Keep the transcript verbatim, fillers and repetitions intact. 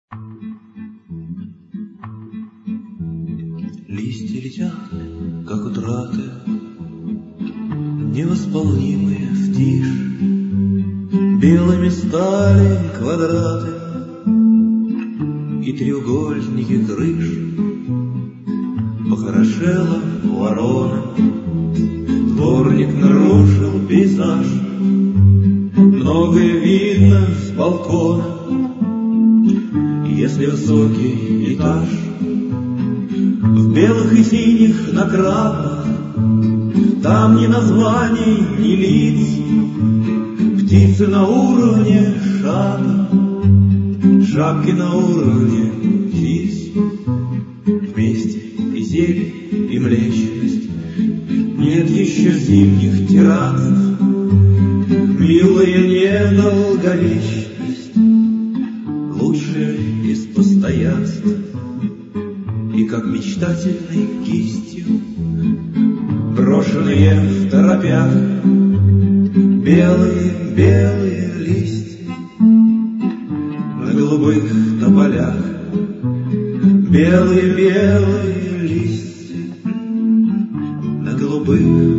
Листья летят, как утраты, невосполнимые в тишь. Белыми стали квадраты и треугольники крыш. Похорошела ворона, дворник нарушил пейзаж. Многое видно с балкона, если высокий этаж. В белых и синих накрапах там ни названий, ни лиц. Птицы на уровне шапок, шапки на уровне птиц. Вместе и зелень, и млечность, нет еще зимних тиранств. Милая недолговечность, лучшее из постоянств. И как мечтательной кистью, брошенные в торопях, белые-белые листья на голубых тополях. Белые-белые листья на голубых